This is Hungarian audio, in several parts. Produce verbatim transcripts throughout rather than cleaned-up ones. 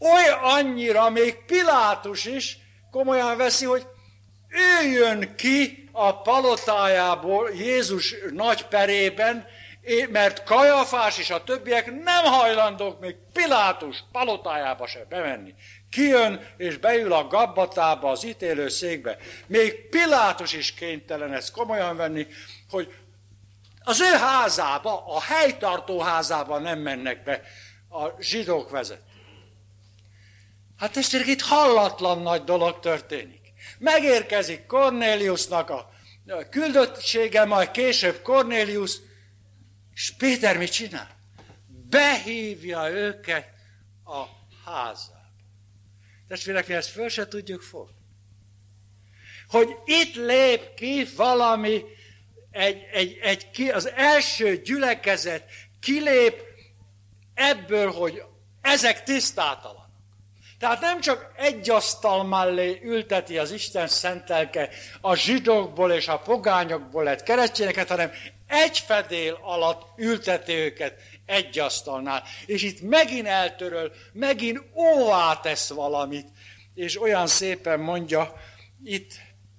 Olyan annyira, még Pilátus is komolyan veszi, hogy ő jön ki a palotájából Jézus nagy perében, mert Kajafás és a többiek nem hajlandók még Pilátus palotájába se bemenni. Kijön és beül a gabbatába, az ítélőszékbe. Még Pilátus is kénytelen ezt komolyan venni, hogy az ő házába, a helytartó házába nem mennek be a zsidók vezetők. Hát testvérek, itt hallatlan nagy dolog történik. Megérkezik Kornéliusnak a küldöttsége, majd később Kornélius, és Péter mit csinál? Behívja őket a házába. Testvérek, mi ezt föl se tudjuk fogni. Hogy itt lép ki valami, egy, egy, egy, ki, az első gyülekezet kilép ebből, hogy ezek tisztátalanok. Tehát nem csak egy asztal mellé ülteti az Isten szent lelke a zsidókból és a pogányokból lett keresztényeket, hanem egy fedél alatt ülteti őket egy asztalnál. És itt megint eltöröl, megint óvá tesz valamit, és olyan szépen mondja itt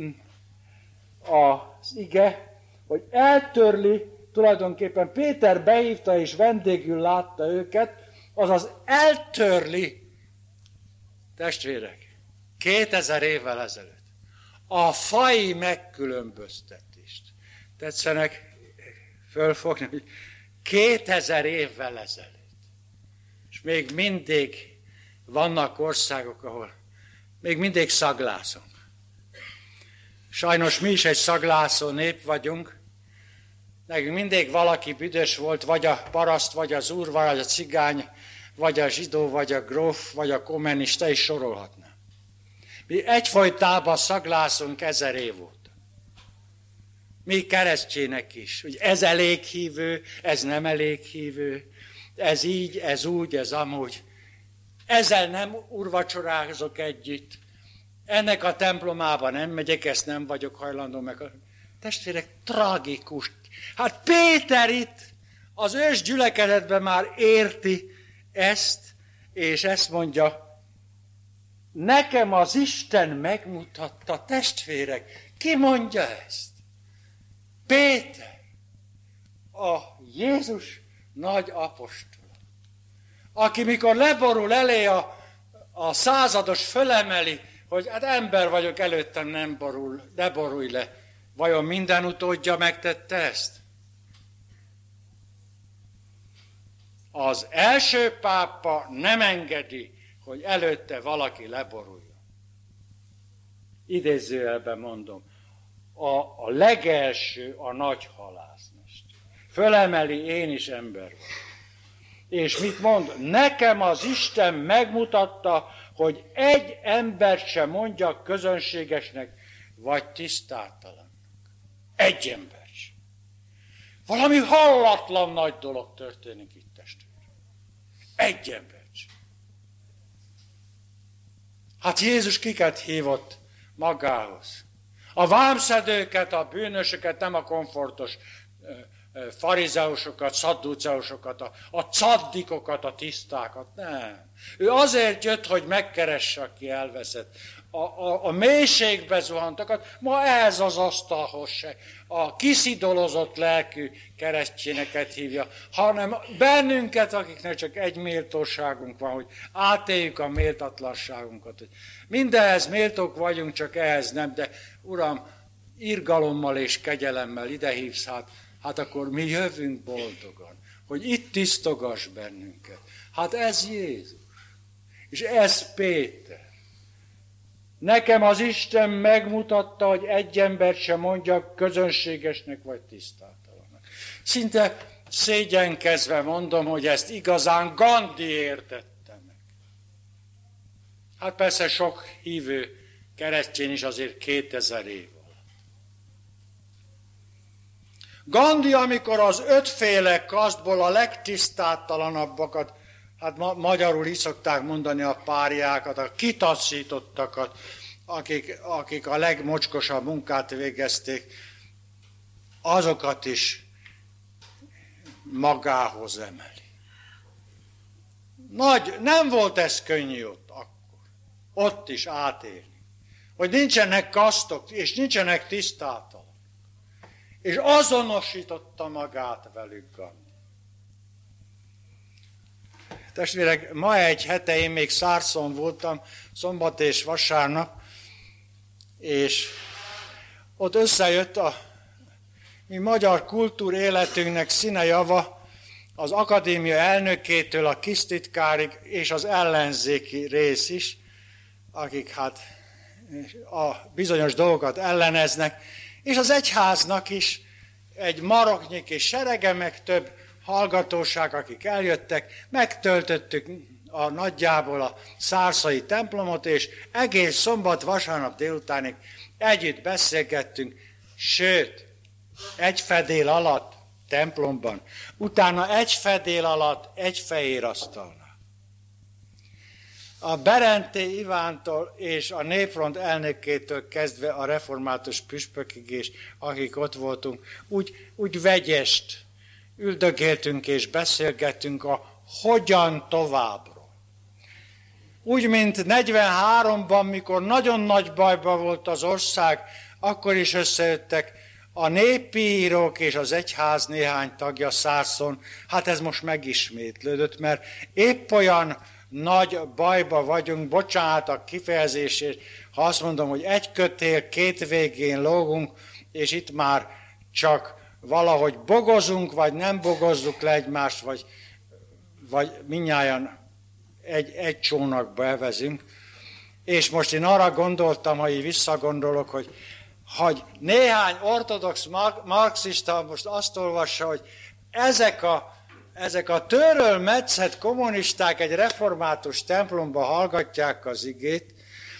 az ige, hogy eltörli, tulajdonképpen Péter behívta és vendégül látta őket, azaz eltörli, testvérek, kétezer évvel ezelőtt a faji megkülönböztetést. Tetszenek fölfogni, hogy kétezer évvel ezelőtt. És még mindig vannak országok, ahol még mindig szaglászunk. Sajnos mi is egy szaglászó nép vagyunk. Nekünk mindig valaki büdös volt, vagy a paraszt, vagy az úr, vagy a cigány, vagy a zsidó, vagy a gróf, vagy a kommunista, is sorolhatnám. Mi egyfolytában szaglászunk ezer év óta. Mi keresztjének is, hogy ez elég hívő, ez nem elég hívő, ez így, ez úgy, ez amúgy. Ezzel nem urvacsorázok együtt, ennek a templomában nem megyek, ezt nem vagyok hajlandó meg. Testvérek, tragikus. Hát Péter itt az ős gyülekezetben már érti ezt, és ezt mondja, nekem az Isten megmutatta, testvérek, ki mondja ezt? Péter, a Jézus nagy apostola, aki mikor leborul elé a, a százados fölemeli, hogy hát ember vagyok, előttem nem borul, ne borulj le. Vajon minden utódja megtette ezt? Az első pápa nem engedi, hogy előtte valaki leboruljon. Idézőjelben mondom, a, a legelső a nagy halászmester. Fölemeli, én is ember vagyok. És mit mond? Nekem az Isten megmutatta, hogy egy ember sem mondja közönségesnek, vagy tisztátalannak. Egy ember sem. Valami hallatlan nagy dolog történik itt, testvérek. Egy ember sem. Hát Jézus kiket hívott magához? A vámszedőket, a bűnösöket, nem a komfortos farizeusokat, szadduceusokat, a, a caddikokat, a tisztákat, nem. Ő azért jött, hogy megkeresse, aki elveszett. A, a, a mélységbe zuhantakat, ma ez az asztalhoz se a kiszidolozott lelkű keresztényeket hívja, hanem bennünket, akiknek csak egy méltóságunk van, hogy átéljük a méltatlanságunkat. Mindenhez méltók vagyunk, csak ehhez nem, de Uram, irgalommal és kegyelemmel ide hívsz, hát, hát akkor mi jövünk boldogan, hogy itt tisztogass bennünket. Hát ez Jézus, és ez Péter. Nekem az Isten megmutatta, hogy egy ember sem mondja közönségesnek vagy tisztátalannak. Szinte szégyenkezve mondom, hogy ezt igazán Gandhi értette meg. Hát persze sok hívő keresztény is azért kétezer év alatt. Gandhi, amikor az ötféle kasztból a legtisztátalanabbakat, hát ma, magyarul így szokták mondani a párjákat, a kitaszítottakat, akik, akik a legmocskosabb munkát végezték, azokat is magához emeli. Nagy, nem volt ez könnyű ott akkor. Ott is átélni. Hogy nincsenek kasztok, és nincsenek tisztátalanok. És azonosította magát velük Gandhi. Testvérek, ma egy hete én még Szárszón voltam, szombat és vasárnap, és ott összejött a mi magyar kultúréletünknek színejava, az akadémia elnökétől a kisztitkárig és az ellenzéki rész is, akik hát a bizonyos dolgokat elleneznek, és az egyháznak is egy maroknyi kis serege, meg több hallgatóság, akik eljöttek, megtöltöttük a nagyjából a szárszai templomot, és egész szombat, vasárnap délutánig együtt beszélgettünk, sőt, egy fedél alatt templomban, utána egy fedél alatt egy fehér asztalnál. A Berenté Ivántól és a Népfront elnökétől kezdve a református püspökig és akik ott voltunk, úgy, úgy vegyest üldögéltünk és beszélgettünk a hogyan továbbról. Úgy, mint negyvenháromban, mikor nagyon nagy bajban volt az ország, akkor is összejöttek a népi írók és az egyház néhány tagja Szárszón. Hát ez most megismétlődött, mert épp olyan nagy bajba vagyunk, bocsánat a kifejezésért, ha azt mondom, hogy egy kötél két végén lógunk, és itt már csak valahogy bogozunk, vagy nem bogozzuk le egymást, vagy, vagy mindnyájan egy, egy csónakba evezünk. És most én arra gondoltam, ha így visszagondolok, hogy, hogy néhány ortodox marxista most azt olvassa, hogy ezek a, ezek a tőről metszett kommunisták egy református templomba hallgatják az igét,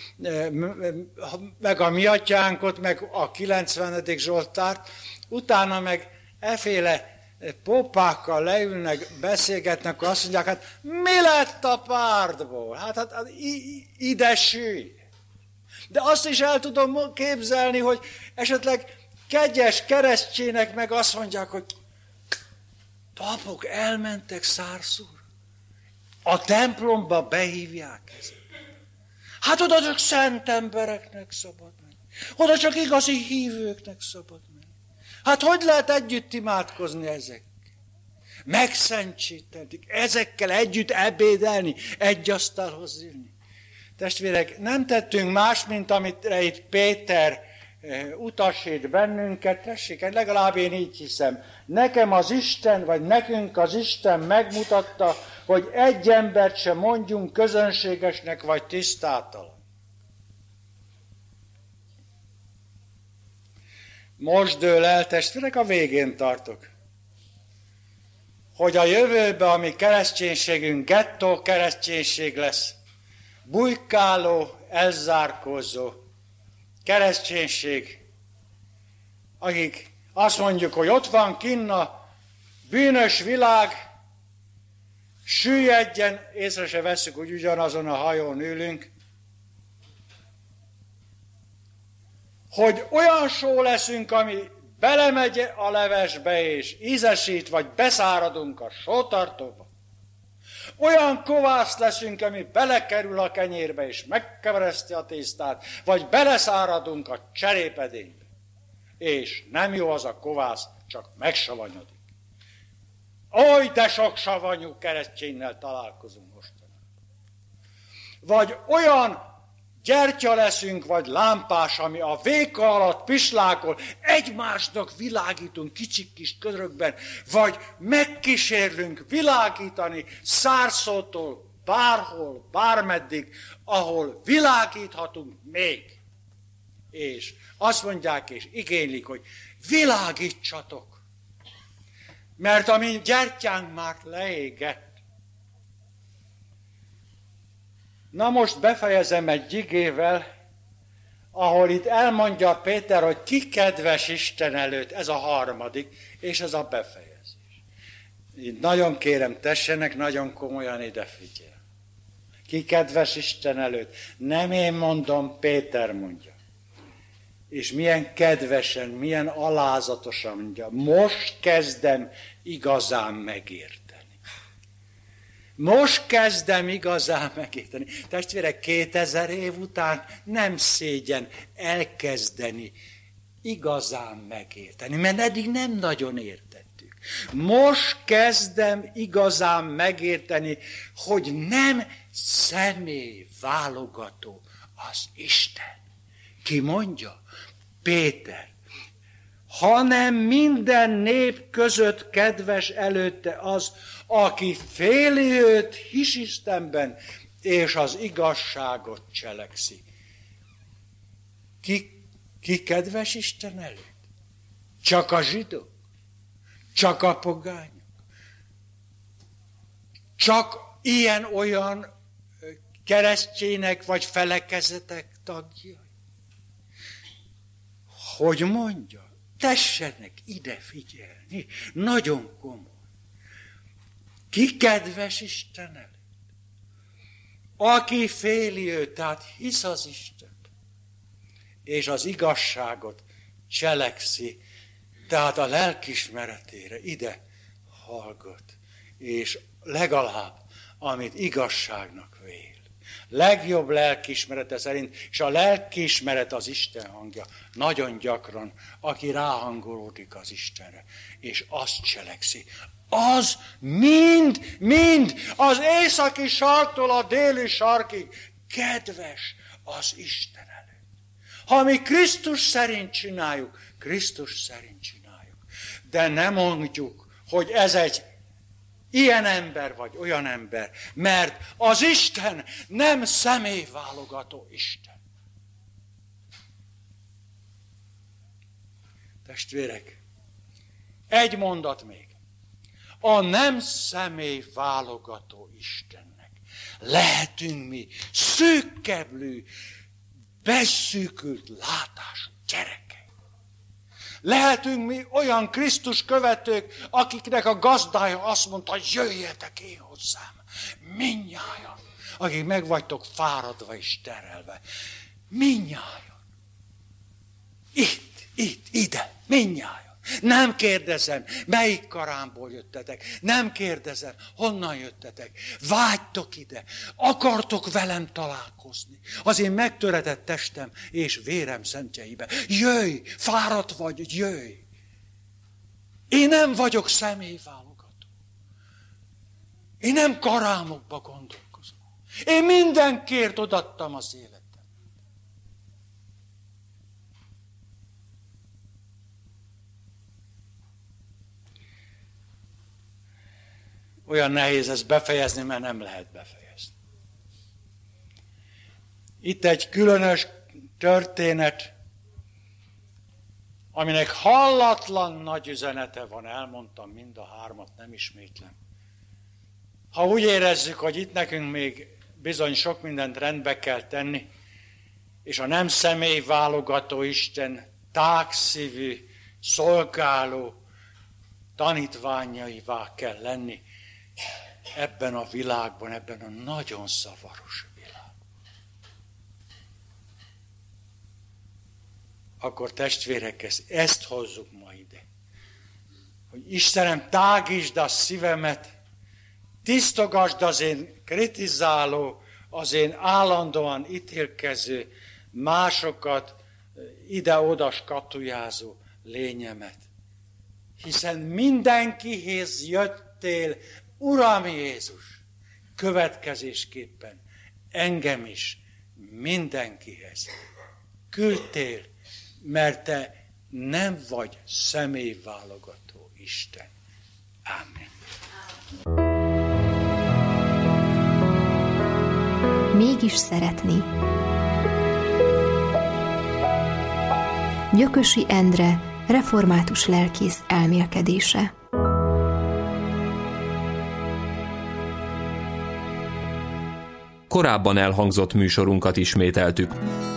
meg a mi atyánkot, meg a kilencvenedik Zsoltárt, utána meg efféle popákkal leülnek, beszélgetnek, akkor azt mondják, hát mi lett a pártból? Hát, hát, hát ide sülj. De azt is el tudom képzelni, hogy esetleg kegyes keresztjének meg azt mondják, hogy papok elmentek Szárszóra, a templomba behívják ezt. Hát oda csak szent embereknek szabad menni. Oda csak igazi hívőknek szabad menni. Hát hogy lehet együtt imádkozni ezekkel? Megszentsítetik, ezekkel együtt ebédelni, egy asztalhoz ülni. Testvérek, nem tettünk más, mint amit itt Péter utasít bennünket, tessék, legalább én így hiszem. Nekem az Isten, vagy nekünk az Isten megmutatta, hogy egy embert sem mondjunk közönségesnek, vagy tisztátalan. Most dől el, testvérek, a végén tartok. Hogy a jövőben a mi kereszténységünk gettó kereszténység lesz. Bujkáló, elzárkózó kereszténység, akik azt mondjuk, hogy ott van kinn a bűnös világ, süllyedjen, észre se vesszük, hogy ugyanazon a hajón ülünk, hogy olyan só leszünk, ami belemegy a levesbe és ízesít, vagy beszáradunk a sótartóba. Olyan kovász leszünk, ami belekerül a kenyérbe és megkevereszti a tésztát, vagy beleszáradunk a cserépedénybe. És nem jó az a kovász, csak megsavanyodik. Oly, de sok savanyú kereszténynel találkozunk mostanában. Vagy olyan gyertya leszünk, vagy lámpás, ami a véka alatt pislákol, egymásnak világítunk kicsik kis körökben, vagy megkísérlünk világítani Szárszótól bárhol, bármeddig, ahol világíthatunk még. És azt mondják és igénylik, hogy világítsatok, mert a mi gyertyánk már leégett. Na most befejezem egy igével, ahol itt elmondja Péter, hogy ki kedves Isten előtt, ez a harmadik, és ez a befejezés. Itt nagyon kérem, tessenek nagyon komolyan ide figyel. Ki kedves Isten előtt. Nem én mondom, Péter mondja. És milyen kedvesen, milyen alázatosan mondja. Most kezdem igazán megérteni. Most kezdem igazán megérteni. Testvérek, kétezer év után nem szégyen elkezdeni igazán megérteni, mert eddig nem nagyon értettük. Most kezdem igazán megérteni, hogy nem személy válogató az Isten. Ki mondja? Péter. Hanem minden nép között kedves előtte az, aki féli őt hisz Istenben, és az igazságot cselekszi. Ki, ki kedves Isten előtt? Csak a zsidók? Csak a pogányok? Csak ilyen-olyan keresztjének vagy felekezetek tagjai? Hogy mondja? Tessenek ide figyelni, nagyon komoly. Ki kedves Isten előtt? Aki féli őt, tehát hisz az Isten, és az igazságot cselekszi, tehát a lelkiismeretére ide hallgat, és legalább, amit igazságnak vél. Legjobb lelkiismerete szerint, és a lelkiismeret az Isten hangja, nagyon gyakran, aki ráhangolódik az Istenre, és azt cselekszi. Az mind, mind az északi sarktól a déli sarkig kedves az Isten előtt. Ha mi Krisztus szerint csináljuk, Krisztus szerint csináljuk. De nem mondjuk, hogy ez egy ilyen ember vagy olyan ember, mert az Isten nem személyválogató Isten. Testvérek, egy mondat még. A nem személyválogató Istennek lehetünk mi szűkkeblű, beszűkült látású gyerekek. Lehetünk mi olyan Krisztus követők, akiknek a gazdája azt mondta, hogy jöjjetek én hozzám, mindnyájan, akik meg vagytok fáradva és terelve. Mindnyájan. Itt, itt, ide, mindnyájan. Nem kérdezem, melyik karámból jöttetek. Nem kérdezem, honnan jöttetek. Vágytok ide. Akartok velem találkozni. Az én megtöretett testem és vérem szentjeibe. Jöjj, fáradt vagy, jöjj. Én nem vagyok személyválogató. Én nem karámokba gondolkozom. Én mindenkért odaadtam az életet. Olyan nehéz ezt befejezni, mert nem lehet befejezni. Itt egy különös történet, aminek hallatlan nagy üzenete van, elmondtam mind a hármat, nem ismétlem. Ha úgy érezzük, hogy itt nekünk még bizony sok mindent rendbe kell tenni, és a nem személyválogató Isten tágszívű, szolgáló tanítványaivá kell lenni, ebben a világban, ebben a nagyon zavaros világban. Akkor testvérek, ezt, ezt hozzuk ma ide. Hogy Istenem, tágítsd a szívemet, tisztogasd az én kritizáló, az én állandóan ítélkező, másokat ide-oda skatujázó lényemet. Hiszen mindenkihez jöttél, Uram Jézus, következésképpen engem is mindenkihez küldtél, mert te nem vagy személyválogató Isten. Ámen. Mégis szeretni. Gyökösi Endre, református lelkész elmélkedése. Korábban elhangzott műsorunkat ismételtük.